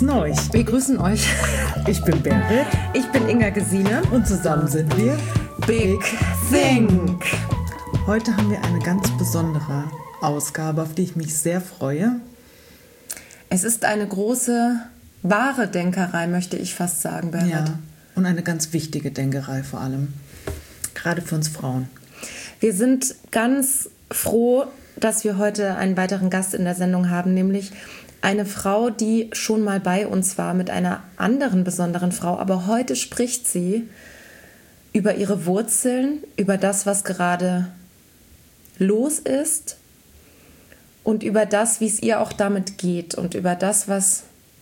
grüßen euch. Wir grüßen euch. Ich bin Berit. Ich bin Inga Gesine. Und zusammen sind wir Big Think. Heute haben wir eine ganz besondere Ausgabe, auf die ich mich sehr freue. Es ist eine große, wahre Denkerei, möchte ich fast sagen, Berit. Ja, und eine ganz wichtige Denkerei vor allem. Gerade für uns Frauen. Wir sind ganz froh, dass wir heute einen weiteren Gast in der Sendung haben, nämlich eine Frau, die schon mal bei uns war mit einer anderen besonderen Frau, aber heute spricht sie über ihre Wurzeln, über das, was gerade los ist und über das, wie es ihr auch damit geht und über das, was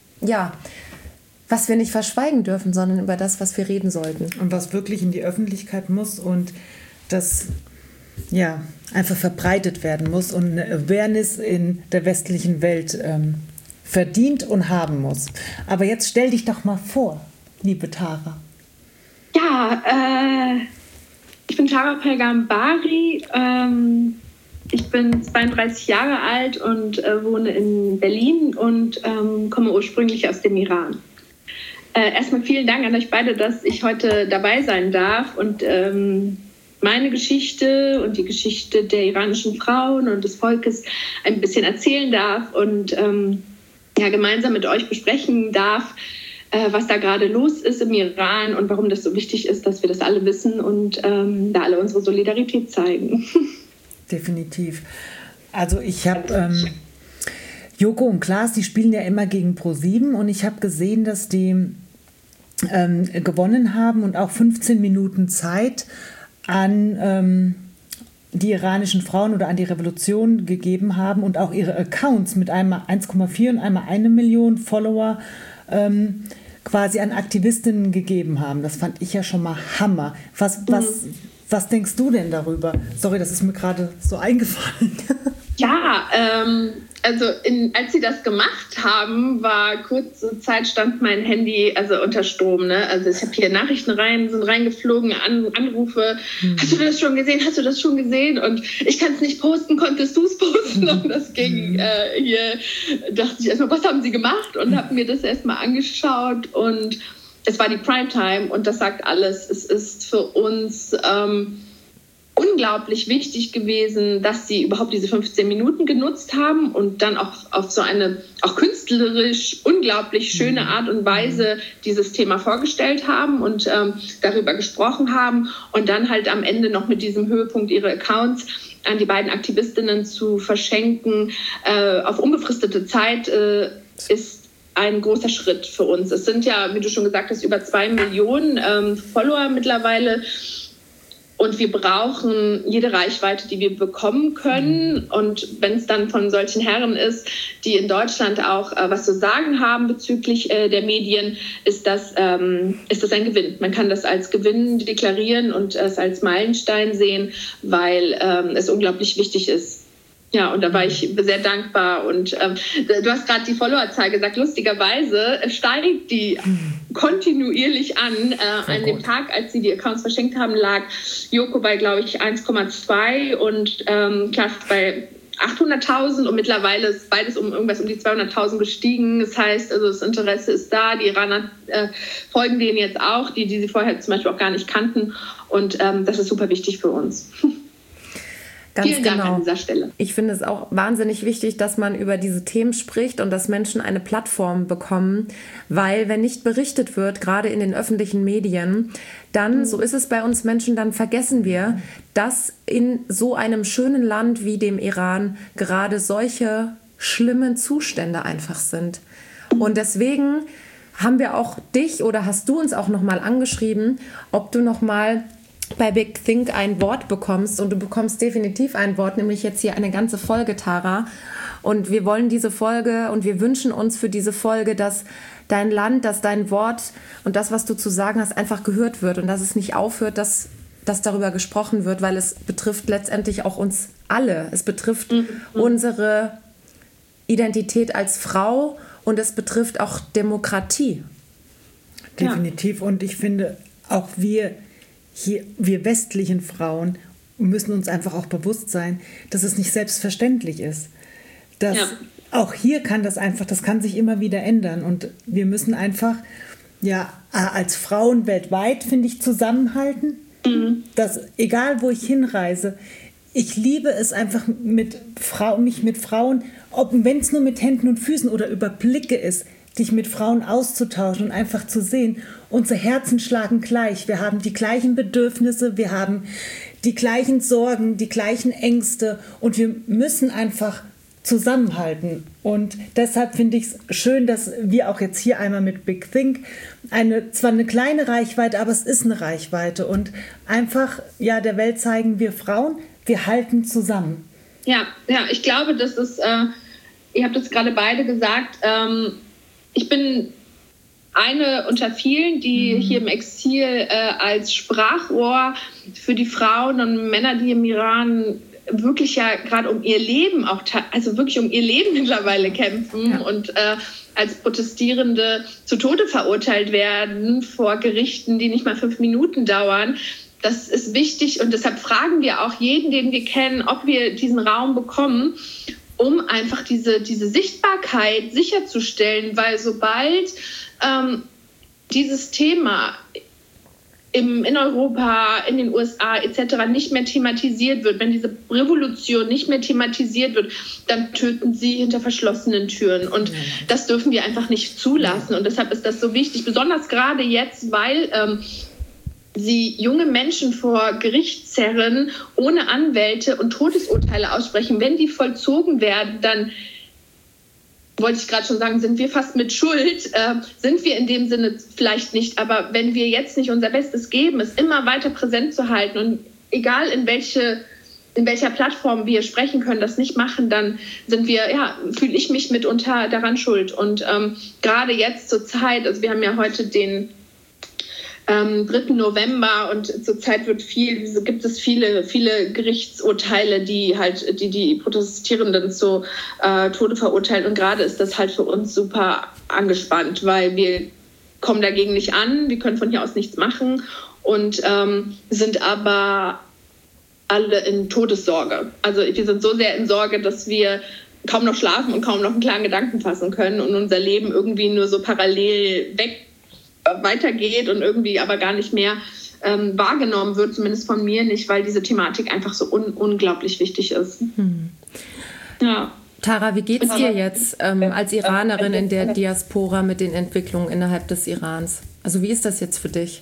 wir nicht verschweigen dürfen, sondern über das, was wir reden sollten. Und was wirklich in die Öffentlichkeit muss und das einfach verbreitet werden muss und eine Awareness in der westlichen Welt verdient und haben muss. Aber jetzt stell dich doch mal vor, liebe Tara. Ja, ich bin Tara Pelgambari. Ich bin 32 Jahre alt und wohne in Berlin und komme ursprünglich aus dem Iran. Erstmal vielen Dank an euch beide, dass ich heute dabei sein darf und meine Geschichte und die Geschichte der iranischen Frauen und des Volkes ein bisschen erzählen darf und gemeinsam mit euch besprechen darf, was da gerade los ist im Iran und warum das so wichtig ist, dass wir das alle wissen und da alle unsere Solidarität zeigen. Definitiv. Also ich habe Joko und Klaas, die spielen ja immer gegen ProSieben und ich habe gesehen, dass die gewonnen haben und auch 15 Minuten Zeit an die iranischen Frauen oder an die Revolution gegeben haben und auch ihre Accounts mit einmal 1,4 und einmal 1 Million Follower quasi an Aktivistinnen gegeben haben. Das fand ich ja schon mal Hammer. Was denkst du denn darüber? Sorry, das ist mir gerade so eingefallen. Ja, als sie das gemacht haben, war kurze Zeit stand mein Handy unter Strom. Ne? Also ich habe hier Nachrichten sind reingeflogen, Anrufe. Hast du das schon gesehen? Hast du das schon gesehen? Und ich kann es nicht posten, konntest du es posten? Und das ging dachte ich erstmal, was haben sie gemacht? Und habe mir das erstmal angeschaut und es war die Primetime und das sagt alles. Es ist für uns unglaublich wichtig gewesen, dass sie überhaupt diese 15 Minuten genutzt haben und dann auch auf so eine auch künstlerisch unglaublich schöne Art und Weise dieses Thema vorgestellt haben und darüber gesprochen haben und dann halt am Ende noch mit diesem Höhepunkt ihre Accounts an die beiden Aktivistinnen zu verschenken auf unbefristete Zeit ist ein großer Schritt für uns. Es sind ja, wie du schon gesagt hast, über 2 Millionen Follower mittlerweile. Und wir brauchen jede Reichweite, die wir bekommen können. Und wenn es dann von solchen Herren ist, die in Deutschland auch was zu sagen haben bezüglich der Medien, ist das ein Gewinn. Man kann das als Gewinn deklarieren und es als Meilenstein sehen, weil es unglaublich wichtig ist. Ja, und da war ich sehr dankbar. Und du hast gerade die Followerzahl gesagt. Lustigerweise steigt die kontinuierlich an. An dem Tag, als sie die Accounts verschenkt haben, lag Joko bei, glaube ich, 1,2 und Klaas bei 800.000 und mittlerweile ist beides um die 200.000 gestiegen. Das heißt, also das Interesse ist da. Die Iraner folgen denen jetzt auch, die sie vorher zum Beispiel auch gar nicht kannten. Und das ist super wichtig für uns. Ganz Vielen Dank genau. an dieser Stelle. Ich finde es auch wahnsinnig wichtig, dass man über diese Themen spricht und dass Menschen eine Plattform bekommen, weil wenn nicht berichtet wird, gerade in den öffentlichen Medien, dann, so ist es bei uns Menschen, dann vergessen wir, dass in so einem schönen Land wie dem Iran gerade solche schlimmen Zustände einfach sind. Und deswegen haben wir auch dich oder hast du uns auch nochmal angeschrieben, ob du nochmal bei Big Think ein Wort bekommst und du bekommst definitiv ein Wort, nämlich jetzt hier eine ganze Folge, Tara. Und wir wollen diese Folge und wir wünschen uns für diese Folge, dass dein Land, dass dein Wort und das, was du zu sagen hast, einfach gehört wird und dass es nicht aufhört, dass darüber gesprochen wird, weil es betrifft letztendlich auch uns alle. Es betrifft unsere Identität als Frau und es betrifft auch Demokratie. Definitiv. Und ich finde, auch wir westlichen Frauen müssen uns einfach auch bewusst sein, dass es nicht selbstverständlich ist. Dass auch hier kann das kann sich immer wieder ändern. Und wir müssen einfach, ja, als Frauen weltweit, finde ich, zusammenhalten. Dass, egal wo ich hinreise, ich liebe es einfach mich mit Frauen, wenn es nur mit Händen und Füßen oder über Blicke ist, dich mit Frauen auszutauschen und einfach zu sehen, unsere Herzen schlagen gleich. Wir haben die gleichen Bedürfnisse, wir haben die gleichen Sorgen, die gleichen Ängste und wir müssen einfach zusammenhalten. Und deshalb finde ich es schön, dass wir auch jetzt hier einmal mit Big Think zwar eine kleine Reichweite, aber es ist eine Reichweite und einfach der Welt zeigen, wir Frauen, wir halten zusammen. Ja, ich glaube, das ist, ihr habt es gerade beide gesagt, ich bin eine unter vielen, die hier im Exil als Sprachrohr für die Frauen und Männer, die im Iran wirklich ja gerade um ihr Leben also wirklich um ihr Leben mittlerweile kämpfen und als Protestierende zu Tode verurteilt werden vor Gerichten, die nicht mal 5 Minuten dauern. Das ist wichtig und deshalb fragen wir auch jeden, den wir kennen, ob wir diesen Raum bekommen, um einfach diese Sichtbarkeit sicherzustellen, weil sobald dieses Thema in Europa, in den USA etc. nicht mehr thematisiert wird, wenn diese Revolution nicht mehr thematisiert wird, dann töten sie hinter verschlossenen Türen. Und das dürfen wir einfach nicht zulassen. Und deshalb ist das so wichtig, besonders gerade jetzt, weil sie junge Menschen vor Gericht zerren, ohne Anwälte und Todesurteile aussprechen. Wenn die vollzogen werden, dann wollte ich gerade schon sagen, sind wir fast mit Schuld, sind wir in dem Sinne vielleicht nicht, aber wenn wir jetzt nicht unser Bestes geben, es immer weiter präsent zu halten und egal in welcher Plattform wir sprechen können, das nicht machen, dann fühle ich mich mitunter daran schuld. Und gerade jetzt zur Zeit, also wir haben ja heute den 3. November und zurzeit gibt es viele Gerichtsurteile, die Protestierenden zu Tode verurteilen. Und gerade ist das halt für uns super angespannt, weil wir kommen dagegen nicht an, wir können von hier aus nichts machen und sind aber alle in Todessorge. Also wir sind so sehr in Sorge, dass wir kaum noch schlafen und kaum noch einen klaren Gedanken fassen können und unser Leben irgendwie nur so parallel weitergeht und irgendwie aber gar nicht mehr wahrgenommen wird, zumindest von mir nicht, weil diese Thematik einfach so unglaublich wichtig ist. Ja. Tara, wie geht es dir jetzt als Iranerin in der Diaspora mit den Entwicklungen innerhalb des Irans? Also wie ist das jetzt für dich?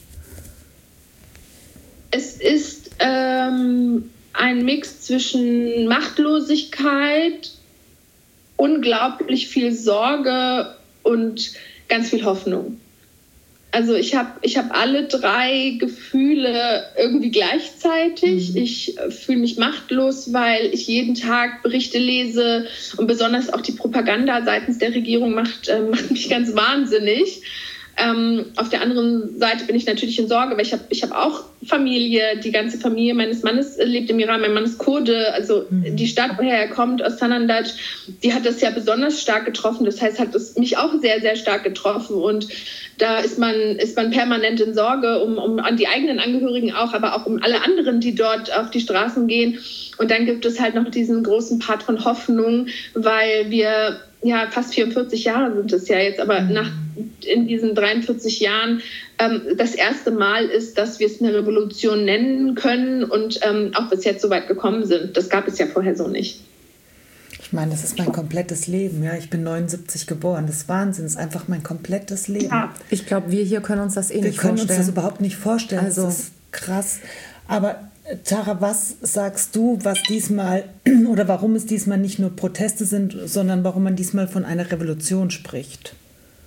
Es ist ein Mix zwischen Machtlosigkeit, unglaublich viel Sorge und ganz viel Hoffnung. Also ich hab alle 3 Gefühle irgendwie gleichzeitig. Ich fühle mich machtlos, weil ich jeden Tag Berichte lese und besonders auch die Propaganda seitens der Regierung macht mich ganz wahnsinnig. Auf der anderen Seite bin ich natürlich in Sorge, weil ich hab auch Familie, die ganze Familie meines Mannes lebt im Iran, mein Mann ist Kurde, also die Stadt, woher er kommt, aus Sanandaj, die hat das ja besonders stark getroffen, das heißt, hat es mich auch sehr, sehr stark getroffen und da ist man permanent in Sorge um an die eigenen Angehörigen auch, aber auch um alle anderen, die dort auf die Straßen gehen und dann gibt es halt noch diesen großen Part von Hoffnung, weil wir fast 44 Jahre sind es ja jetzt, aber in diesen 43 Jahren das erste Mal ist, dass wir es eine Revolution nennen können und auch bis jetzt so weit gekommen sind. Das gab es ja vorher so nicht. Ich meine, das ist mein komplettes Leben. Ja, ich bin 79 geboren. Das ist Wahnsinn. Das ist einfach mein komplettes Leben. Ja. Ich glaube, wir hier können uns das nicht vorstellen. Wir können uns das überhaupt nicht vorstellen. Also. Das ist krass. Aber Tara, was sagst du, was diesmal oder warum es diesmal nicht nur Proteste sind, sondern warum man diesmal von einer Revolution spricht?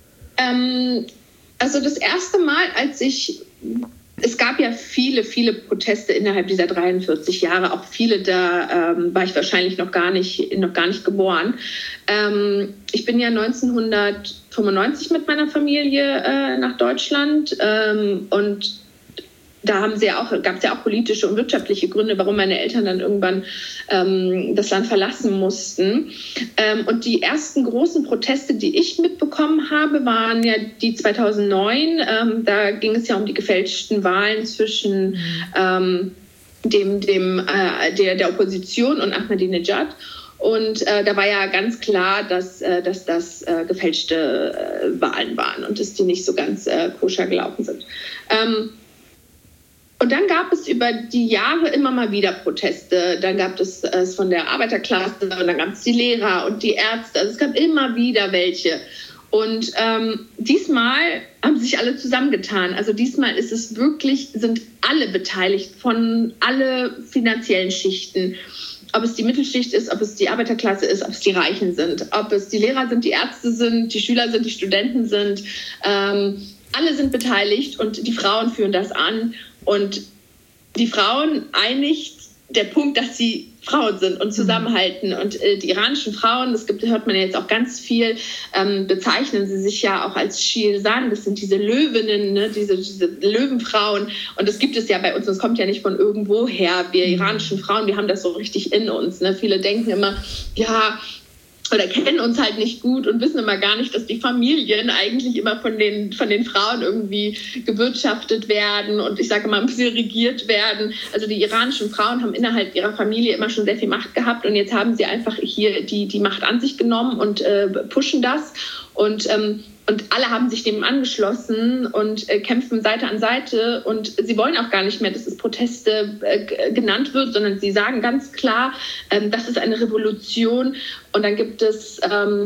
Also das erste Mal, es gab ja viele Proteste innerhalb dieser 43 Jahre, auch viele, da war ich wahrscheinlich noch gar nicht geboren. Ich bin ja 1995 mit meiner Familie nach Deutschland und da gab es ja auch politische und wirtschaftliche Gründe, warum meine Eltern dann irgendwann das Land verlassen mussten. Und die ersten großen Proteste, die ich mitbekommen habe, waren ja die 2009. Da ging es ja um die gefälschten Wahlen zwischen der Opposition und Ahmadinejad. Und da war ja ganz klar, dass das gefälschte Wahlen waren und dass die nicht so ganz koscher gelaufen sind. Und dann gab es über die Jahre immer mal wieder Proteste. Dann gab es von der Arbeiterklasse und dann gab es die Lehrer und die Ärzte. Also es gab immer wieder welche. Und diesmal haben sich alle zusammengetan. Also diesmal ist es wirklich, sind alle beteiligt von alle finanziellen Schichten. Ob es die Mittelschicht ist, ob es die Arbeiterklasse ist, ob es die Reichen sind, ob es die Lehrer sind, die Ärzte sind, die Schüler sind, die Studenten sind. Alle sind beteiligt und die Frauen führen das an. Und die Frauen einigt der Punkt, dass sie Frauen sind und zusammenhalten. Und die iranischen Frauen, hört man ja jetzt auch ganz viel, bezeichnen sie sich ja auch als Shirsan. Das sind diese Löwinnen, ne? diese Löwenfrauen. Und das gibt es ja bei uns. Das kommt ja nicht von irgendwo her. Wir iranischen Frauen, wir haben das so richtig in uns. Ne? Viele denken immer, ja, oder kennen uns halt nicht gut und wissen immer gar nicht, dass die Familien eigentlich immer von den Frauen irgendwie gewirtschaftet werden und ich sage mal ein bisschen regiert werden. Also die iranischen Frauen haben innerhalb ihrer Familie immer schon sehr viel Macht gehabt und jetzt haben sie einfach hier die Macht an sich genommen und pushen das und alle haben sich dem angeschlossen und kämpfen Seite an Seite. Und sie wollen auch gar nicht mehr, dass es Proteste genannt wird, sondern sie sagen ganz klar, das ist eine Revolution. Und dann gibt es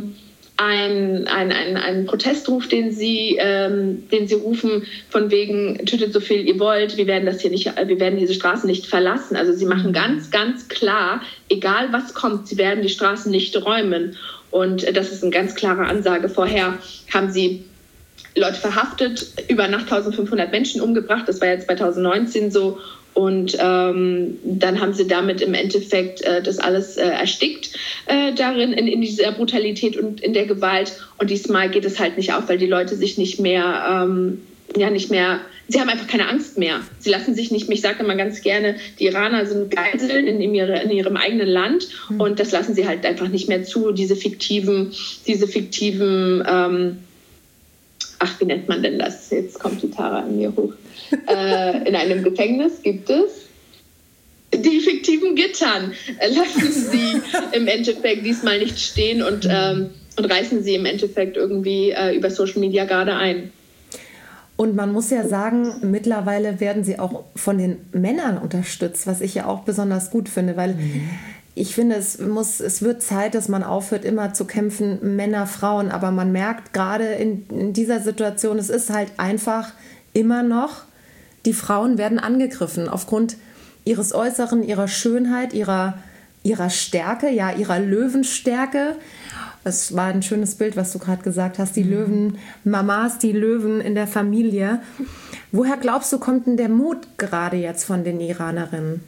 einen Protestruf, den sie rufen, von wegen, tötet so viel ihr wollt, wir werden diese Straßen nicht verlassen. Also sie machen ganz, ganz klar, egal was kommt, sie werden die Straßen nicht räumen. Und das ist eine ganz klare Ansage. Vorher haben sie Leute verhaftet, über Nacht 1500 Menschen umgebracht. Das war ja 2019 so. Und dann haben sie damit im Endeffekt das alles erstickt darin, in dieser Brutalität und in der Gewalt. Und diesmal geht es halt nicht auf, weil die Leute sich nicht mehr, sie haben einfach keine Angst mehr. Sie lassen sich nicht mehr, ich sage immer ganz gerne, die Iraner sind Geiseln in ihrem eigenen Land und das lassen sie halt einfach nicht mehr zu, diese fiktiven, wie nennt man denn das? Jetzt kommt die Tara in mir hoch. In einem Gefängnis gibt es die fiktiven Gittern. Lassen sie im Endeffekt diesmal nicht stehen und reißen sie im Endeffekt irgendwie über Social Media gerade ein. Und man muss ja sagen, mittlerweile werden sie auch von den Männern unterstützt, was ich ja auch besonders gut finde, weil ich finde, es wird Zeit, dass man aufhört, immer zu kämpfen, Männer, Frauen, aber man merkt gerade in dieser Situation, es ist halt einfach immer noch, die Frauen werden angegriffen aufgrund ihres Äußeren, ihrer Schönheit, ihrer Stärke, ja, ihrer Löwenstärke. Das war ein schönes Bild, was du gerade gesagt hast, die Löwen-Mamas, die Löwen in der Familie. Woher glaubst du, kommt denn der Mut gerade jetzt von den Iranerinnen?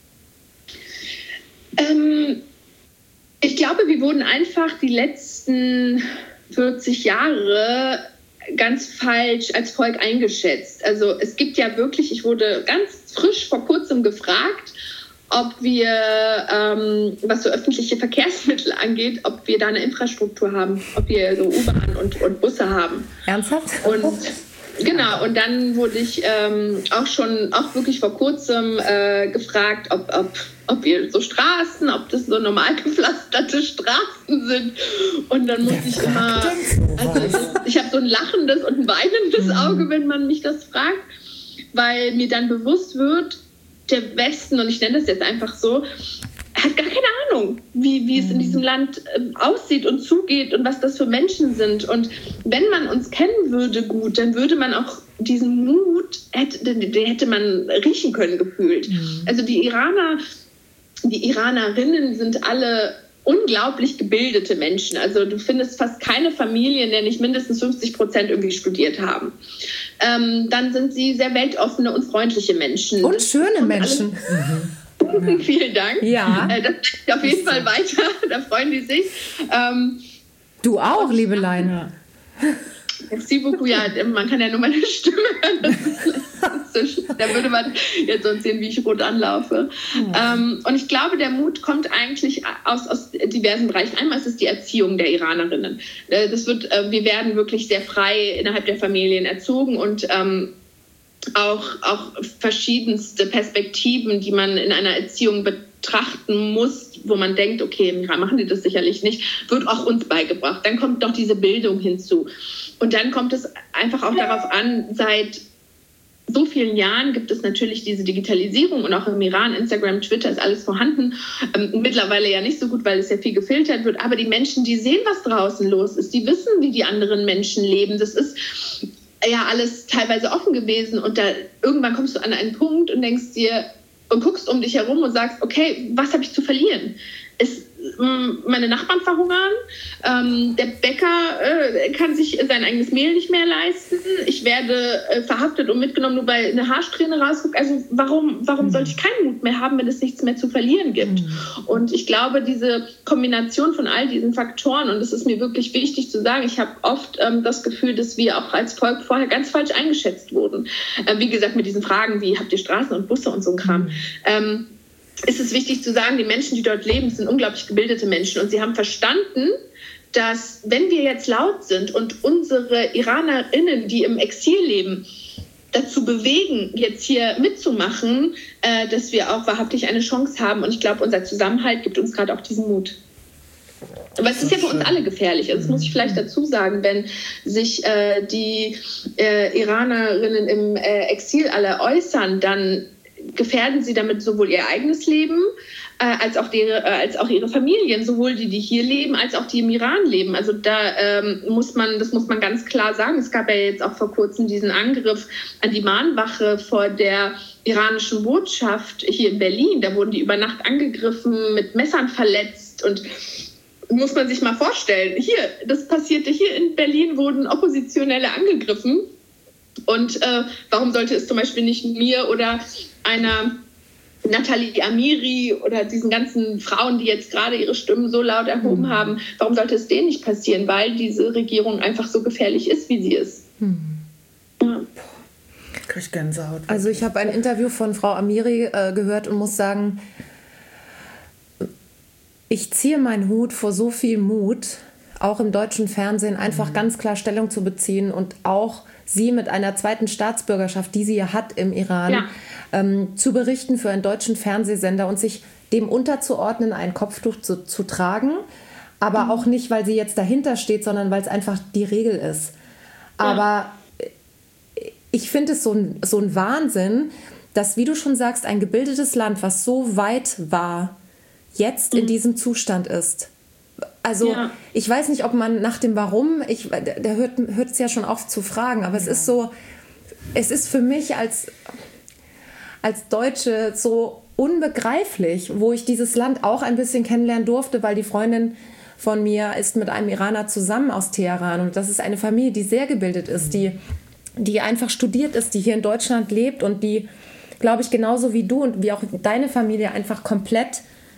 Ich glaube, wir wurden einfach die letzten 40 Jahre ganz falsch als Volk eingeschätzt. Also es gibt ja wirklich, ich wurde ganz frisch vor kurzem gefragt, ob wir, was so öffentliche Verkehrsmittel angeht, ob wir da eine Infrastruktur haben, ob wir so U-Bahn und Busse haben. Ernsthaft? Und genau, und dann wurde ich auch wirklich vor kurzem gefragt, ob wir so Straßen, ob das so normal gepflasterte Straßen sind. Und dann muss ich immer, ich habe so ein lachendes und ein weinendes Auge, wenn man mich das fragt, weil mir dann bewusst wird, der Westen, und ich nenne das jetzt einfach so, hat gar keine Ahnung, wie es in diesem Land aussieht und zugeht und was das für Menschen sind. Und wenn man uns kennen würde gut, dann würde man auch diesen Mut, den hätte man riechen können gefühlt. Also die Iranerinnen sind alle unglaublich gebildete Menschen. Also du findest fast keine Familie, in der nicht mindestens 50% irgendwie studiert haben. Dann sind sie sehr weltoffene und freundliche Menschen. Und schöne Menschen. Vielen Dank. Ja. Das geht auf jeden Fall weiter. Da freuen die sich. Du auch, liebe Leine. Merci beaucoup. Ja, man kann ja nur meine Stimme hören. Da würde man jetzt sonst sehen, wie ich rot anlaufe. Und ich glaube, der Mut kommt eigentlich aus diversen Bereichen. Einmal ist es die Erziehung der Iranerinnen. Wir werden wirklich sehr frei innerhalb der Familien erzogen und auch verschiedenste Perspektiven, die man in einer Erziehung betrachten muss, wo man denkt, okay, machen die das sicherlich nicht, wird auch uns beigebracht. Dann kommt noch diese Bildung hinzu. Und dann kommt es einfach auch darauf an, seit so vielen Jahren gibt es natürlich diese Digitalisierung und auch im Iran, Instagram, Twitter ist alles vorhanden. Mittlerweile ja nicht so gut, weil es ja viel gefiltert wird. Aber die Menschen, die sehen, was draußen los ist, die wissen, wie die anderen Menschen leben. Das ist ja alles teilweise offen gewesen. Und da irgendwann kommst du an einen Punkt und denkst dir und guckst um dich herum und sagst, okay, was habe ich zu verlieren? Meine Nachbarn verhungern, der Bäcker kann sich sein eigenes Mehl nicht mehr leisten, ich werde verhaftet und mitgenommen, nur weil eine Haarsträhne rausguckt. Also warum sollte ich keinen Mut mehr haben, wenn es nichts mehr zu verlieren gibt? Und ich glaube, diese Kombination von all diesen Faktoren, und es ist mir wirklich wichtig zu sagen, ich habe oft das Gefühl, dass wir auch als Volk vorher ganz falsch eingeschätzt wurden. Wie gesagt, mit diesen Fragen, wie habt ihr Straßen und Busse und so ein Kram. Ist es wichtig zu sagen, die Menschen, die dort leben, sind unglaublich gebildete Menschen und sie haben verstanden, dass wenn wir jetzt laut sind und unsere IranerInnen, die im Exil leben, dazu bewegen, jetzt hier mitzumachen, dass wir auch wahrhaftig eine Chance haben. Und ich glaube, unser Zusammenhalt gibt uns gerade auch diesen Mut. Aber es ist ja für uns alle gefährlich. Also das muss ich vielleicht dazu sagen, wenn sich die IranerInnen im Exil alle äußern, dann gefährden sie damit sowohl ihr eigenes Leben als auch ihre Familien, sowohl die hier leben, als auch die im Iran leben. Also das muss man ganz klar sagen. Es gab ja jetzt auch vor kurzem diesen Angriff an die Mahnwache vor der iranischen Botschaft hier in Berlin. Da wurden die über Nacht angegriffen, mit Messern verletzt und muss man sich mal vorstellen, das passierte hier in Berlin, wurden Oppositionelle angegriffen. Und warum sollte es zum Beispiel nicht mir oder einer Nathalie Amiri oder diesen ganzen Frauen, die jetzt gerade ihre Stimmen so laut erhoben haben, warum sollte es denen nicht passieren? Weil diese Regierung einfach so gefährlich ist, wie sie ist. Ja. Ich krieg Gänsehaut. Also ich habe ein Interview von Frau Amiri gehört und muss sagen, ich ziehe meinen Hut vor so viel Mut, auch im deutschen Fernsehen einfach ganz klar Stellung zu beziehen und auch sie mit einer zweiten Staatsbürgerschaft, die sie ja hat im Iran, zu berichten für einen deutschen Fernsehsender und sich dem unterzuordnen, ein Kopftuch zu tragen, aber auch nicht, weil sie jetzt dahinter steht, sondern weil es einfach die Regel ist. Aber ich finde es so ein Wahnsinn, dass, wie du schon sagst, ein gebildetes Land, was so weit war, jetzt in diesem Zustand ist. Also ich weiß nicht, ob man nach dem Warum, da hört es ja schon auf zu fragen, aber es ist so, es ist für mich als Deutsche so unbegreiflich, wo ich dieses Land auch ein bisschen kennenlernen durfte, weil die Freundin von mir ist mit einem Iraner zusammen aus Teheran und das ist eine Familie, die sehr gebildet ist, die einfach studiert ist, die hier in Deutschland lebt und die, glaube ich, genauso wie du und wie auch deine Familie einfach komplett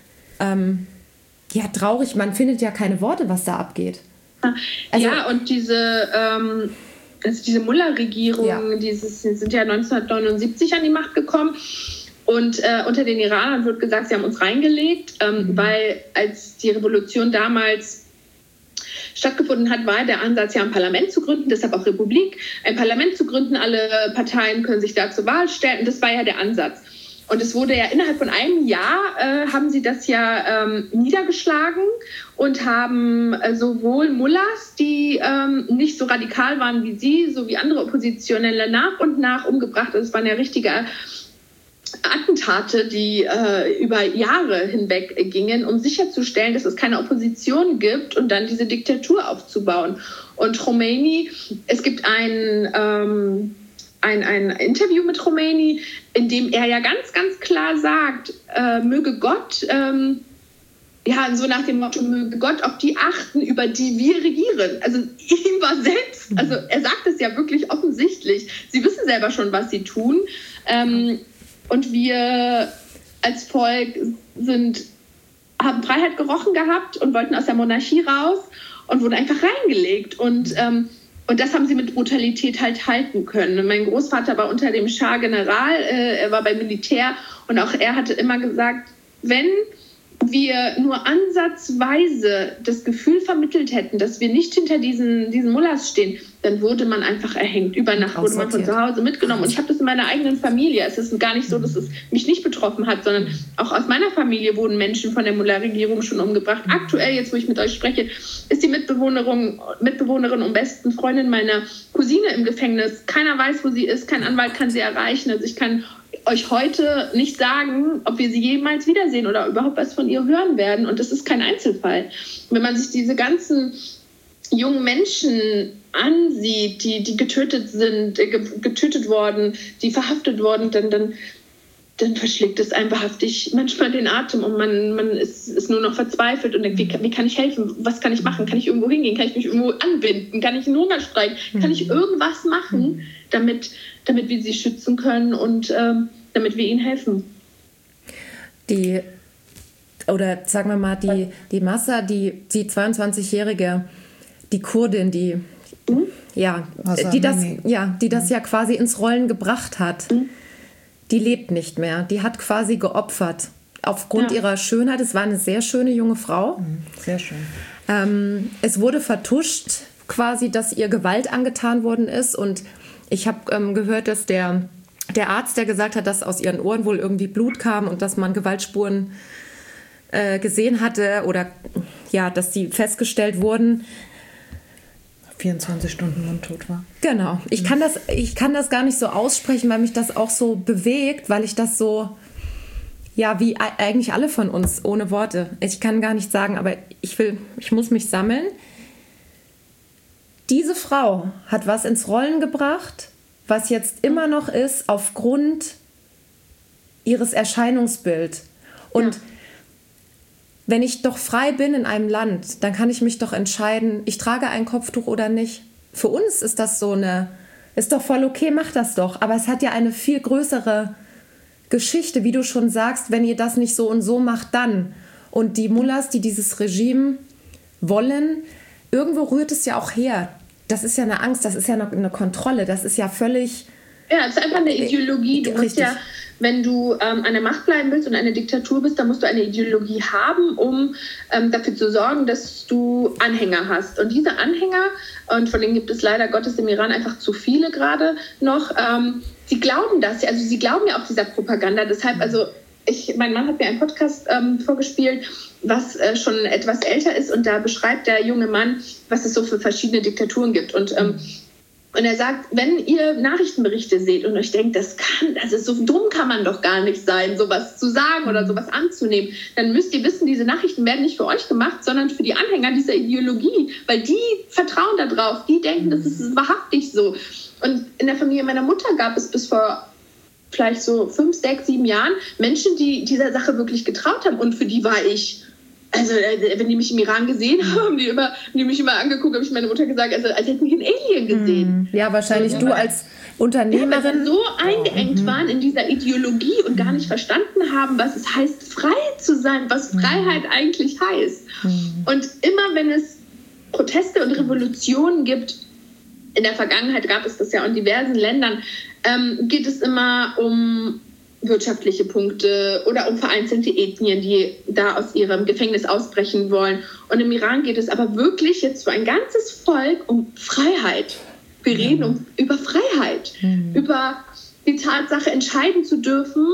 traurig, man findet ja keine Worte, was da abgeht. Also, und diese Mullah-Regierung, die sind ja 1979 an die Macht gekommen und unter den Iranern wird gesagt, sie haben uns reingelegt, weil als die Revolution damals stattgefunden hat, war der Ansatz, ja ein Parlament zu gründen, deshalb auch Republik, ein Parlament zu gründen, alle Parteien können sich da zur Wahl stellen und das war ja der Ansatz. Und es wurde ja innerhalb von einem Jahr, haben sie das ja niedergeschlagen und haben sowohl Mullahs, die nicht so radikal waren wie sie, sowie andere Oppositionelle nach und nach umgebracht. Also es waren ja richtige Attentate, die über Jahre hinweg gingen, um sicherzustellen, dass es keine Opposition gibt und dann diese Diktatur aufzubauen. Und Khomeini, es gibt ein Interview mit Khomeini, in dem er ja ganz, ganz klar sagt, möge Gott, so nach dem Motto, möge Gott auf die achten, über die wir regieren. Also ihm war selbst, also er sagt es ja wirklich offensichtlich, sie wissen selber schon, was sie tun. Und wir als Volk haben Freiheit gerochen gehabt und wollten aus der Monarchie raus und wurden einfach reingelegt. Und das haben sie mit Brutalität halt halten können. Und mein Großvater war unter dem Schah General, er war beim Militär und auch er hatte immer gesagt, wenn wir nur ansatzweise das Gefühl vermittelt hätten, dass wir nicht hinter diesen Mullahs stehen, dann wurde man einfach erhängt. Über Nacht wurde man von zu Hause mitgenommen. Und ich habe das in meiner eigenen Familie. Es ist gar nicht so, dass es mich nicht betroffen hat, sondern auch aus meiner Familie wurden Menschen von der Mullah-Regierung schon umgebracht. Aktuell, jetzt wo ich mit euch spreche, ist die Mitbewohnerin und besten Freundin meiner Cousine im Gefängnis. Keiner weiß, wo sie ist. Kein Anwalt kann sie erreichen. Also ich kann euch heute nicht sagen, ob wir sie jemals wiedersehen oder überhaupt was von ihr hören werden. Und das ist kein Einzelfall. Wenn man sich diese ganzen jungen Menschen ansieht, die getötet worden, die verhaftet worden, dann verschlägt es einem wahrhaftig manchmal den Atem und man ist nur noch verzweifelt und denkt, wie kann ich helfen? Was kann ich machen? Kann ich irgendwo hingehen? Kann ich mich irgendwo anbinden? Kann ich einen Hungerstreik? Kann ich irgendwas machen, damit wir sie schützen können und damit wir ihnen helfen? Sagen wir mal, die Massa, die 22-Jährige, die Kurdin, die das ja quasi ins Rollen gebracht hat, die lebt nicht mehr. Die hat quasi geopfert. Aufgrund ihrer Schönheit. Es war eine sehr schöne junge Frau. Sehr schön. Es wurde vertuscht, quasi, dass ihr Gewalt angetan worden ist. Und ich habe gehört, dass der Arzt, der gesagt hat, dass aus ihren Ohren wohl irgendwie Blut kam und dass man Gewaltspuren gesehen hatte oder dass sie festgestellt wurden, 24 Stunden mundtot war. Genau. Ich kann das gar nicht so aussprechen, weil mich das auch so bewegt, weil ich das so, wie eigentlich alle von uns, ohne Worte. Ich kann gar nicht sagen, aber ich muss mich sammeln. Diese Frau hat was ins Rollen gebracht, was jetzt immer noch ist, aufgrund ihres Erscheinungsbilds. Und wenn ich doch frei bin in einem Land, dann kann ich mich doch entscheiden, ich trage ein Kopftuch oder nicht. Für uns ist das ist doch voll okay, mach das doch. Aber es hat ja eine viel größere Geschichte, wie du schon sagst, wenn ihr das nicht so und so macht, dann. Und die Mullahs, die dieses Regime wollen, irgendwo rührt es ja auch her. Das ist ja eine Angst, das ist ja eine Kontrolle, das ist ja völlig... Ja, es ist einfach eine Ideologie. Du musst ja, wenn du an der Macht bleiben willst und eine Diktatur bist, dann musst du eine Ideologie haben, um dafür zu sorgen, dass du Anhänger hast. Und diese Anhänger, und von denen gibt es leider Gottes im Iran einfach zu viele gerade noch, sie glauben das. Also sie glauben ja auch dieser Propaganda. Deshalb, mein Mann hat mir einen Podcast vorgespielt, was schon etwas älter ist. Und da beschreibt der junge Mann, was es so für verschiedene Diktaturen gibt. Und er sagt, wenn ihr Nachrichtenberichte seht und euch denkt, so dumm kann man doch gar nicht sein, sowas zu sagen oder sowas anzunehmen, dann müsst ihr wissen, diese Nachrichten werden nicht für euch gemacht, sondern für die Anhänger dieser Ideologie, weil die vertrauen da drauf, die denken, das ist wahrhaftig so. Und in der Familie meiner Mutter gab es bis vor vielleicht so 5, 6, 7 Jahren Menschen, die dieser Sache wirklich getraut haben und für die war ich... Also, wenn die mich im Iran gesehen haben, die mich immer angeguckt, habe ich meine Mutter gesagt, als hätten die einen Alien gesehen. Ja, wahrscheinlich du als Unternehmerin. Weil sie so eingeengt waren in dieser Ideologie und gar nicht verstanden haben, was es heißt, frei zu sein, was Freiheit eigentlich heißt. Und immer wenn es Proteste und Revolutionen gibt, in der Vergangenheit gab es das ja in diversen Ländern, geht es immer um wirtschaftliche Punkte oder um vereinzelte Ethnien, die da aus ihrem Gefängnis ausbrechen wollen. Und im Iran geht es aber wirklich jetzt für ein ganzes Volk um Freiheit. Wir reden über Freiheit, über die Tatsache, entscheiden zu dürfen,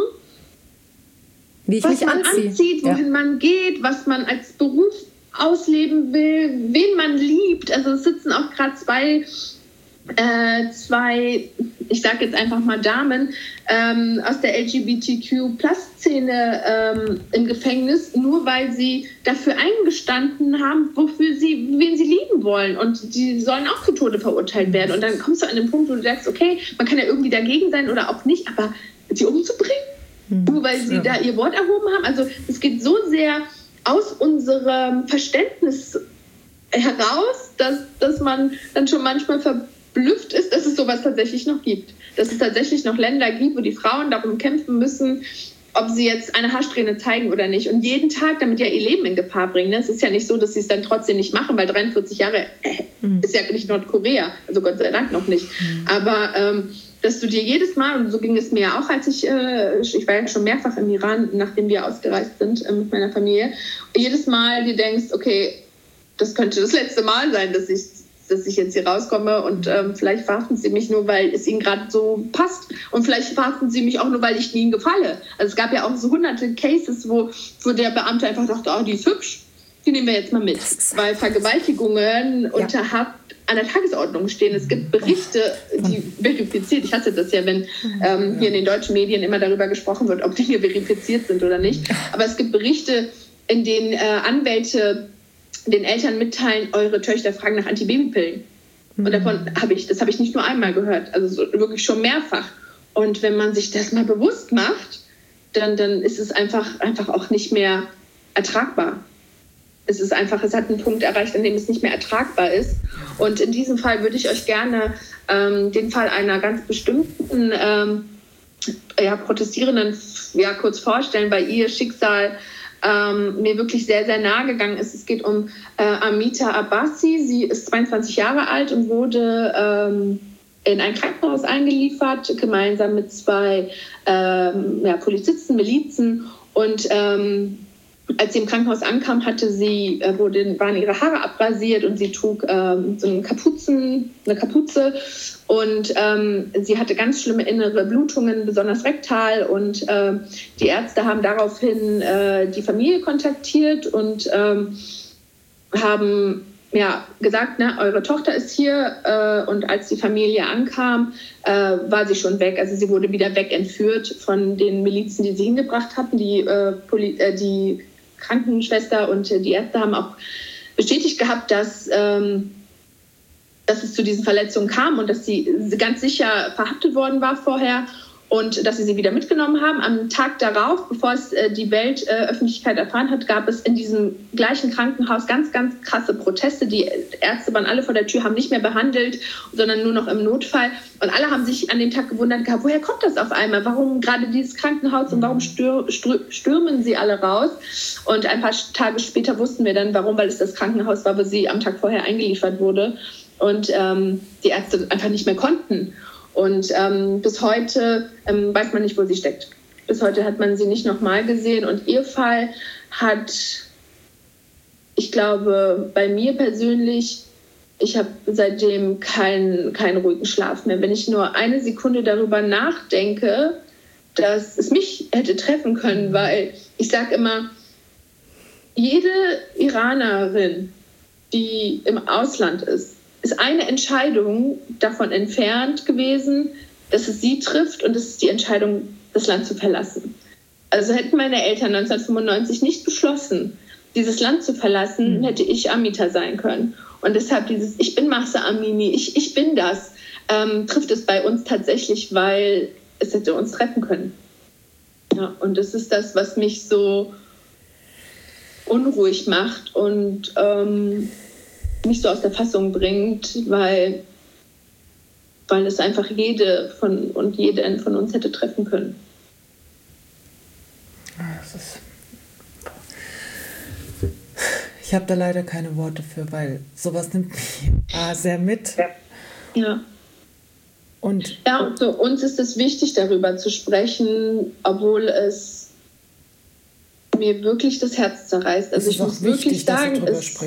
was man anzieht, wohin man geht, was man als Beruf ausleben will, wen man liebt. Also es sitzen auch gerade zwei, ich sage jetzt einfach mal Damen, aus der LGBTQ-Plus-Szene im Gefängnis, nur weil sie dafür eingestanden haben, wen sie lieben wollen. Und die sollen auch zu Tode verurteilt werden. Und dann kommst du an den Punkt, wo du sagst, okay, man kann ja irgendwie dagegen sein oder auch nicht, aber sie umzubringen, nur weil sie da ihr Wort erhoben haben. Also es geht so sehr aus unserem Verständnis heraus, dass man dann schon manchmal verblüfft ist, dass es sowas tatsächlich noch gibt. Dass es tatsächlich noch Länder gibt, wo die Frauen darum kämpfen müssen, ob sie jetzt eine Haarsträhne zeigen oder nicht. Und jeden Tag damit ja ihr Leben in Gefahr bringen. Es ist ja nicht so, dass sie es dann trotzdem nicht machen, weil 43 Jahre ist ja nicht Nordkorea. Also Gott sei Dank noch nicht. Aber dass du dir jedes Mal, und so ging es mir ja auch, als ich war ja schon mehrfach im Iran, nachdem wir ausgereist sind mit meiner Familie, jedes Mal dir denkst, okay, das könnte das letzte Mal sein, dass ich jetzt hier rauskomme und vielleicht verhaften sie mich nur, weil es ihnen gerade so passt und vielleicht verhaften sie mich auch nur, weil ich ihnen gefalle. Also es gab ja auch so hunderte Cases, wo der Beamte einfach dachte, oh, die ist hübsch, die nehmen wir jetzt mal mit, weil Vergewaltigungen an der Tagesordnung stehen. Es gibt Berichte, die verifiziert, ich hasse das ja, wenn hier in den deutschen Medien immer darüber gesprochen wird, ob Dinge verifiziert sind oder nicht, aber es gibt Berichte, in denen Anwälte den Eltern mitteilen, eure Töchter fragen nach Antibabypillen. Und das habe ich nicht nur einmal gehört, also so, wirklich schon mehrfach. Und wenn man sich das mal bewusst macht, dann ist es einfach auch nicht mehr ertragbar. Es hat einen Punkt erreicht, an dem es nicht mehr ertragbar ist. Und in diesem Fall würde ich euch gerne den Fall einer ganz bestimmten Protestierenden kurz vorstellen, weil ihr Schicksal mir wirklich sehr, sehr nahe gegangen ist. Es geht um Amita Abbasi. Sie ist 22 Jahre alt und wurde in ein Krankenhaus eingeliefert, gemeinsam mit 2 Polizisten, Milizen. Und als sie im Krankenhaus ankam, waren ihre Haare abrasiert und sie trug so eine Kapuze. Und sie hatte ganz schlimme innere Blutungen, besonders rektal. Und die Ärzte haben daraufhin die Familie kontaktiert und haben gesagt, eure Tochter ist hier. Und als die Familie ankam, war sie schon weg. Also sie wurde wieder wegentführt von den Milizen, die sie hingebracht hatten. Die Krankenschwester und die Ärzte haben auch bestätigt gehabt, dass es zu diesen Verletzungen kam und dass sie ganz sicher verhaftet worden war vorher und dass sie wieder mitgenommen haben. Am Tag darauf, bevor es die Weltöffentlichkeit erfahren hat, gab es in diesem gleichen Krankenhaus ganz, ganz krasse Proteste. Die Ärzte waren alle vor der Tür, haben nicht mehr behandelt, sondern nur noch im Notfall. Und alle haben sich an dem Tag gewundert gehabt, woher kommt das auf einmal? Warum gerade dieses Krankenhaus und warum stürmen sie alle raus? Und ein paar Tage später wussten wir dann, warum, weil es das Krankenhaus war, wo sie am Tag vorher eingeliefert wurde. Und die Ärzte einfach nicht mehr konnten. Und bis heute weiß man nicht, wo sie steckt. Bis heute hat man sie nicht nochmal gesehen. Und ihr Fall hat, ich glaube, bei mir persönlich, ich habe seitdem keinen ruhigen Schlaf mehr. Wenn ich nur eine Sekunde darüber nachdenke, dass es mich hätte treffen können, weil ich sage immer, jede Iranerin, die im Ausland ist eine Entscheidung davon entfernt gewesen, dass es sie trifft und es ist die Entscheidung, das Land zu verlassen. Also hätten meine Eltern 1995 nicht beschlossen, dieses Land zu verlassen, hätte ich Amita sein können. Und deshalb dieses Ich bin Mahsa Amini, ich bin das, trifft es bei uns tatsächlich, weil es hätte uns treffen können. Ja, und das ist das, was mich so unruhig macht und nicht so aus der Fassung bringt, weil es einfach jede von uns hätte treffen können. Ich habe da leider keine Worte für, weil sowas nimmt mich sehr mit. Ja. Und für uns ist es wichtig, darüber zu sprechen, obwohl es mir wirklich das Herz zerreißt. Also ich muss wirklich sagen,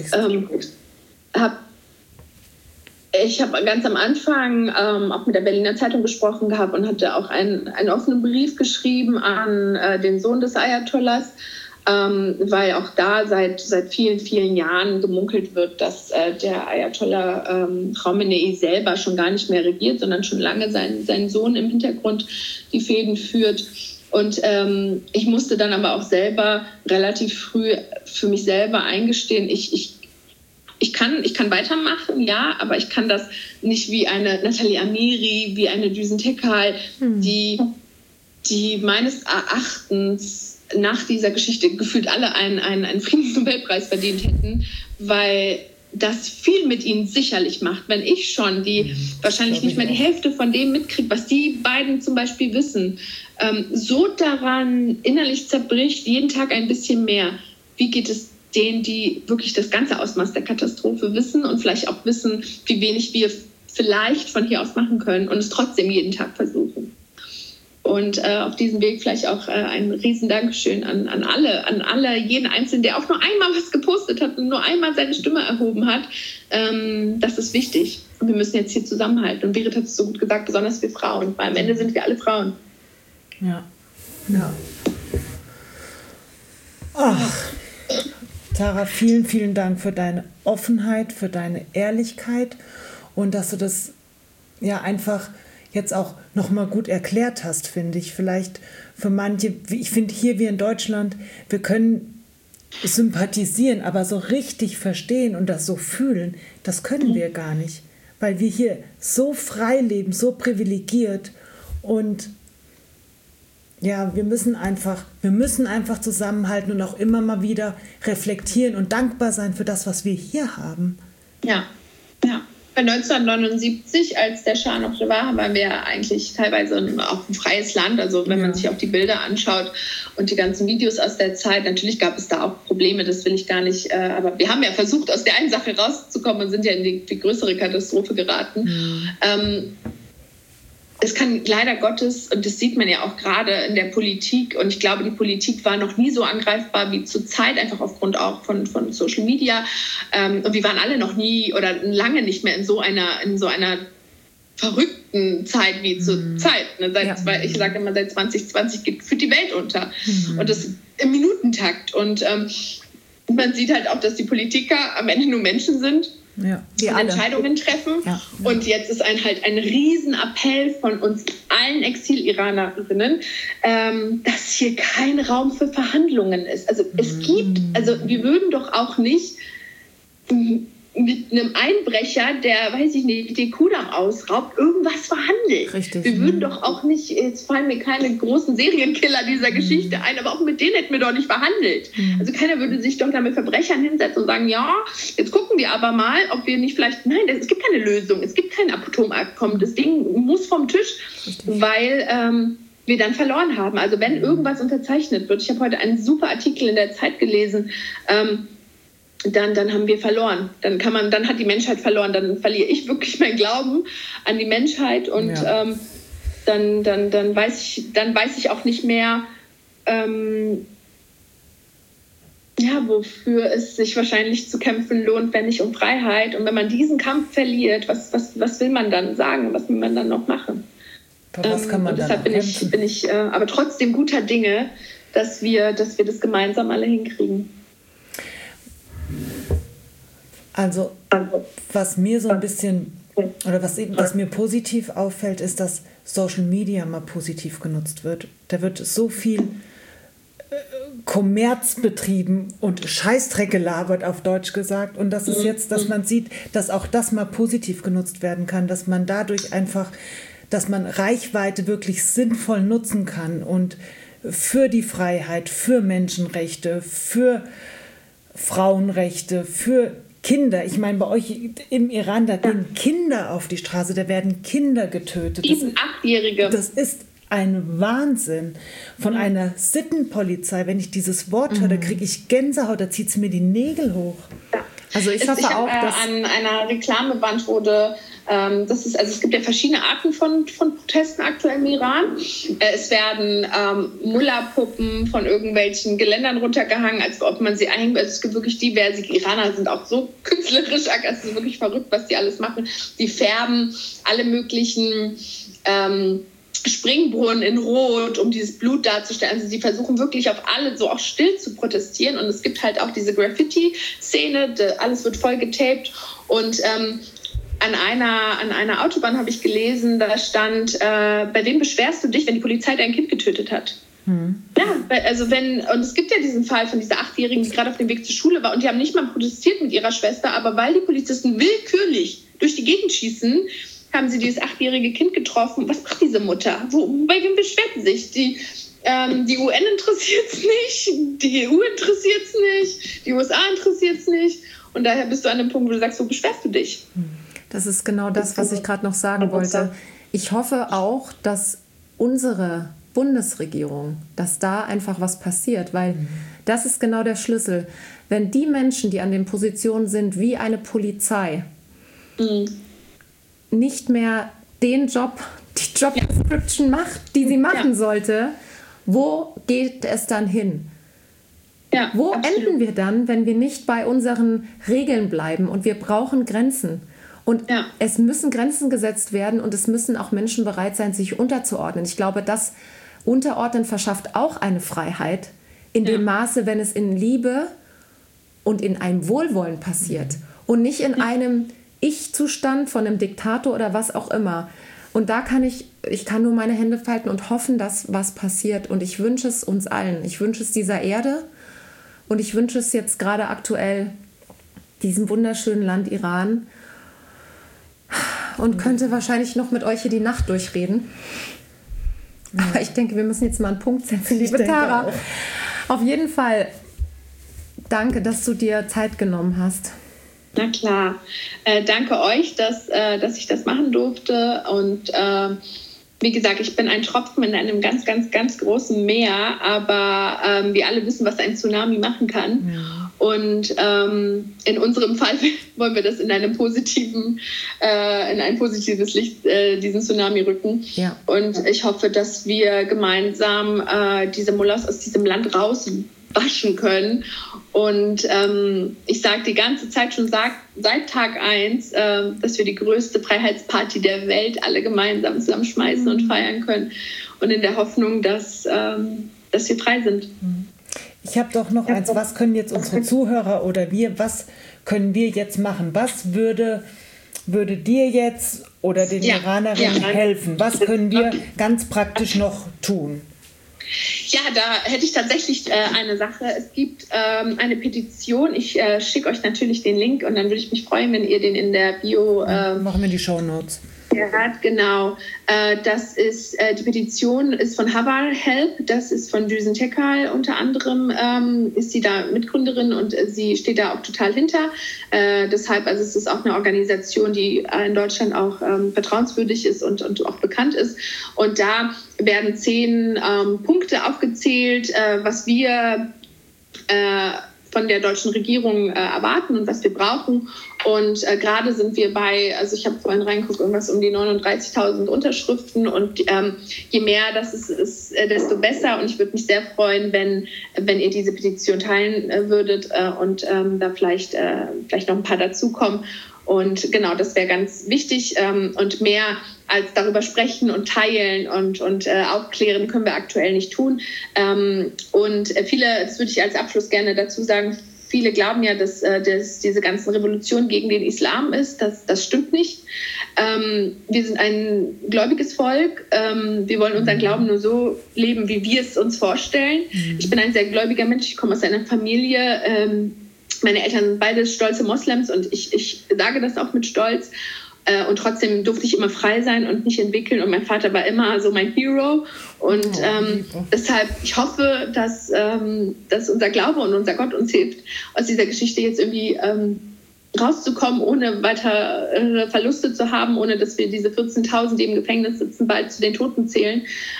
ich habe ganz am Anfang auch mit der Berliner Zeitung gesprochen gehabt und hatte auch einen offenen Brief geschrieben an den Sohn des Ayatollahs, weil auch da seit vielen, vielen Jahren gemunkelt wird, dass der Ayatollah Khamenei selber schon gar nicht mehr regiert, sondern schon lange sein Sohn im Hintergrund die Fäden führt. Und ich musste dann aber auch selber relativ früh für mich selber eingestehen, ich kann weitermachen, ja, aber ich kann das nicht wie eine Nathalie Amiri, wie eine Düsen Tekal, die meines Erachtens nach dieser Geschichte gefühlt alle einen Friedensnobelpreis verdient hätten, weil das viel mit ihnen sicherlich macht. Wenn ich schon wahrscheinlich nicht mehr die Hälfte von dem mitkriege, was die beiden zum Beispiel wissen, so daran innerlich zerbricht, jeden Tag ein bisschen mehr. Wie geht es denen, die wirklich das ganze Ausmaß der Katastrophe wissen und vielleicht auch wissen, wie wenig wir vielleicht von hier aus machen können und es trotzdem jeden Tag versuchen. Und auf diesem Weg vielleicht auch ein riesen Dankeschön an alle, jeden Einzelnen, der auch nur einmal was gepostet hat und nur einmal seine Stimme erhoben hat. Das ist wichtig. Und wir müssen jetzt hier zusammenhalten. Und Berit hat es so gut gesagt, besonders wir Frauen, weil am Ende sind wir alle Frauen. Ja. Ach, Tara, vielen, vielen Dank für deine Offenheit, für deine Ehrlichkeit und dass du das ja einfach jetzt auch nochmal gut erklärt hast, finde ich. Vielleicht für manche, ich finde hier wir in Deutschland, wir können sympathisieren, aber so richtig verstehen und das so fühlen, das können wir gar nicht. Weil wir hier so frei leben, so privilegiert und ja, wir müssen einfach zusammenhalten und auch immer mal wieder reflektieren und dankbar sein für das, was wir hier haben. Ja. Bei 1979, als der Schah noch so war, waren wir eigentlich teilweise auch ein freies Land. Also wenn man sich auch die Bilder anschaut und die ganzen Videos aus der Zeit, natürlich gab es da auch Probleme, das will ich gar nicht. Aber wir haben ja versucht, aus der einen Sache rauszukommen und sind ja in die größere Katastrophe geraten. Es kann leider Gottes, und das sieht man ja auch gerade in der Politik, und ich glaube, die Politik war noch nie so angreifbar wie zur Zeit, einfach aufgrund auch von Social Media. Und wir waren alle noch nie oder lange nicht mehr in so einer verrückten Zeit wie zur Zeit. Ne? Ich sage immer, seit 2020 geht für die Welt unter. Und das im Minutentakt. Und man sieht halt auch, dass die Politiker am Ende nur Menschen sind. Ja, die Entscheidungen treffen. Ja. Und jetzt ist ein Riesenappell von uns allen Exil-Iranerinnen, dass hier kein Raum für Verhandlungen ist. Also wir würden doch auch nicht mit einem Einbrecher, der, weiß ich nicht, die Kudamm ausraubt, irgendwas verhandeln. Richtig. Wir würden doch auch nicht, jetzt fallen mir keine großen Serienkiller dieser Geschichte ein, aber auch mit denen hätten wir doch nicht verhandelt. Also keiner würde sich doch da mit Verbrechern hinsetzen und sagen, ja, jetzt gucken wir aber mal, ob wir nicht vielleicht, nein, es gibt keine Lösung, es gibt kein Atomabkommen, das Ding muss vom Tisch, weil wir dann verloren haben. Also wenn irgendwas unterzeichnet wird, ich habe heute einen super Artikel in der Zeit gelesen, dann haben wir verloren. Dann hat die Menschheit verloren. Dann verliere ich wirklich meinen Glauben an die Menschheit und dann weiß ich auch nicht mehr, wofür es sich wahrscheinlich zu kämpfen lohnt, wenn nicht um Freiheit. Und wenn man diesen Kampf verliert, was will man dann sagen? Was will man dann noch machen? Was kann man deshalb bin ich aber trotzdem guter Dinge, dass wir das gemeinsam alle hinkriegen. Also, was mir so ein bisschen, oder was mir positiv auffällt, ist, dass Social Media mal positiv genutzt wird. Da wird so viel Kommerz betrieben und Scheißdreck gelabert, auf Deutsch gesagt. Und das ist jetzt, dass man sieht, dass auch das mal positiv genutzt werden kann, dass man dadurch einfach, dass man Reichweite wirklich sinnvoll nutzen kann und für die Freiheit, für Menschenrechte, für Frauenrechte, für Kinder. Ich meine, bei euch im Iran, da gehen Kinder auf die Straße, da werden Kinder getötet. 7-, 8-Jährige. Das ist ein Wahnsinn. Von einer Sittenpolizei, wenn ich dieses Wort höre, da kriege ich Gänsehaut, da zieht es mir die Nägel hoch. Also ich hoffe auch, dass an einer Reklamewand wurde, es gibt ja verschiedene Arten von Protesten aktuell im Iran. Es werden Mullah-Puppen von irgendwelchen Geländern runtergehangen, als ob man sie einhängt. Also es gibt wirklich diverse, Iraner sind auch so künstlerisch, es ist wirklich verrückt, was die alles machen. Die färben alle möglichen Springbrunnen in Rot, um dieses Blut darzustellen. Also sie versuchen wirklich auf alle so auch still zu protestieren. Und es gibt halt auch diese Graffiti-Szene, alles wird voll getaped. Und an einer Autobahn habe ich gelesen, da stand, bei wem beschwerst du dich, wenn die Polizei dein Kind getötet hat? Ja, und es gibt ja diesen Fall von dieser 8-Jährigen, die gerade auf dem Weg zur Schule war und die haben nicht mal protestiert mit ihrer Schwester, aber weil die Polizisten willkürlich durch die Gegend schießen, haben sie dieses 8-jährige Kind getroffen. Was macht diese Mutter? Bei wem beschwert sie sich? Die UN interessiert es nicht, die EU interessiert es nicht, die USA interessiert es nicht. Und daher bist du an dem Punkt, wo du sagst, wo beschwerst du dich? Das ist genau das, was ich gerade noch sagen wollte. Ich hoffe auch, dass unsere Bundesregierung, dass da einfach was passiert, weil das ist genau der Schlüssel. Wenn die Menschen, die an den Positionen sind, wie eine Polizei, nicht mehr den Job, die Job Description macht, die sie machen sollte, wo geht es dann hin? Ja, wo absolut. enden wir dann, wenn wir nicht bei unseren Regeln bleiben? Und wir brauchen Grenzen. Und es müssen Grenzen gesetzt werden und es müssen auch Menschen bereit sein, sich unterzuordnen. Ich glaube, das Unterordnen verschafft auch eine Freiheit in dem Maße, wenn es in Liebe und in einem Wohlwollen passiert und nicht in einem Ich-Zustand von einem Diktator oder was auch immer. Und da kann ich kann nur meine Hände falten und hoffen, dass was passiert. Und ich wünsche es uns allen. Ich wünsche es dieser Erde und ich wünsche es jetzt gerade aktuell diesem wunderschönen Land Iran und könnte wahrscheinlich noch mit euch hier die Nacht durchreden. Aber ich denke, wir müssen jetzt mal einen Punkt setzen, liebe Tara. Auf jeden Fall danke, dass du dir Zeit genommen hast. Na klar. Danke euch, dass ich das machen durfte. Und wie gesagt, ich bin ein Tropfen in einem ganz, ganz, ganz großen Meer. Aber wir alle wissen, was ein Tsunami machen kann. Ja. Und in unserem Fall wollen wir das in ein positives Licht, diesen Tsunami rücken. Ja. Und ich hoffe, dass wir gemeinsam diese Mullahs aus diesem Land rauswaschen können. Und ich sage die ganze Zeit schon seit Tag 1, dass wir die größte Freiheitsparty der Welt alle gemeinsam zusammenschmeißen und feiern können. Und in der Hoffnung, dass wir frei sind. Ich habe doch noch eins. Was können jetzt unsere Zuhörer oder was können wir jetzt machen? Was würde dir jetzt oder den Iranerinnen helfen? Was können wir ganz praktisch noch tun? Ja, da hätte ich tatsächlich eine Sache. Es gibt eine Petition. Ich schicke euch natürlich den Link und dann würde ich mich freuen, wenn ihr den in der Bio... machen wir die Shownotes. Ja, genau. Die Petition ist von Havar Help, das ist von Düsen Tekal unter anderem, ist sie da Mitgründerin und sie steht da auch total hinter. Deshalb, also es ist auch eine Organisation, die in Deutschland auch vertrauenswürdig ist und auch bekannt ist. Und da werden 10 Punkte aufgezählt, was wir von der deutschen Regierung erwarten und was wir brauchen. Und gerade sind wir bei, also ich habe vorhin reingeguckt, irgendwas um die 39.000 Unterschriften und je mehr das ist, desto besser. Und ich würde mich sehr freuen, wenn ihr diese Petition teilen würdet und da vielleicht noch ein paar dazukommen. Und genau, das wäre ganz wichtig und mehr als darüber sprechen und teilen und aufklären können wir aktuell nicht tun. Und viele, das würde ich als Abschluss gerne dazu sagen, viele glauben ja, dass diese ganzen Revolution gegen den Islam ist. Das stimmt nicht. Wir sind ein gläubiges Volk. Wir wollen unseren Glauben nur so leben, wie wir es uns vorstellen. Ich bin ein sehr gläubiger Mensch. Ich komme aus einer Familie, meine Eltern sind beide stolze Moslems und ich sage das auch mit Stolz. Und trotzdem durfte ich immer frei sein und mich entwickeln. Und mein Vater war immer so mein Hero. Und deshalb, ich hoffe, dass unser Glaube und unser Gott uns hilft, aus dieser Geschichte jetzt irgendwie rauszukommen, ohne weiter Verluste zu haben, ohne dass wir diese 14.000, die im Gefängnis sitzen, bald zu den Toten zählen.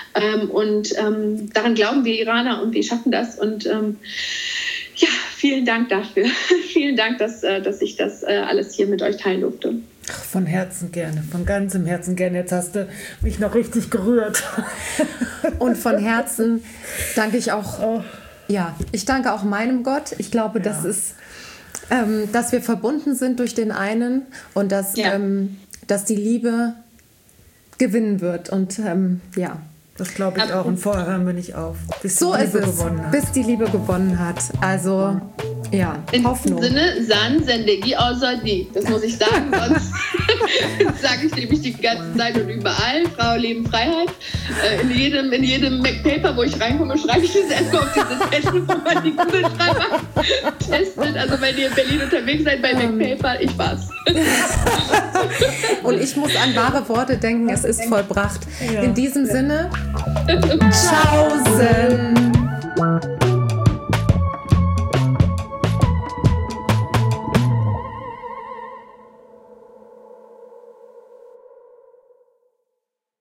Daran glauben wir Iraner und wir schaffen das. Und ja, vielen Dank dafür. Vielen Dank, dass ich das alles hier mit euch teilen durfte. Ach, von Herzen gerne, von ganzem Herzen gerne. Jetzt hast du mich noch richtig gerührt. Und von Herzen danke ich auch, ich danke auch meinem Gott. Ich glaube, das ist, dass wir verbunden sind durch den einen und dass die Liebe gewinnen wird. Und das glaube ich auch. Und vorher hören wir nicht auf. Bis so ist es, bis die Liebe gewonnen hat. Also, in Hoffnung. In diesem Sinne, San Zendegi Azadi. Das muss ich sagen, sonst sage ich nämlich die ganze Zeit und überall. Frau, Leben, Freiheit. In jedem MacPaper, wo ich reinkomme, schreibe ich das erstmal auf dieses Zettel, wo man die Kugelschreiber testet. Also wenn ihr in Berlin unterwegs seid bei MacPaper, ich war's. Und ich muss an wahre Worte denken, es ist vollbracht. In diesem Sinne, Tschaußen!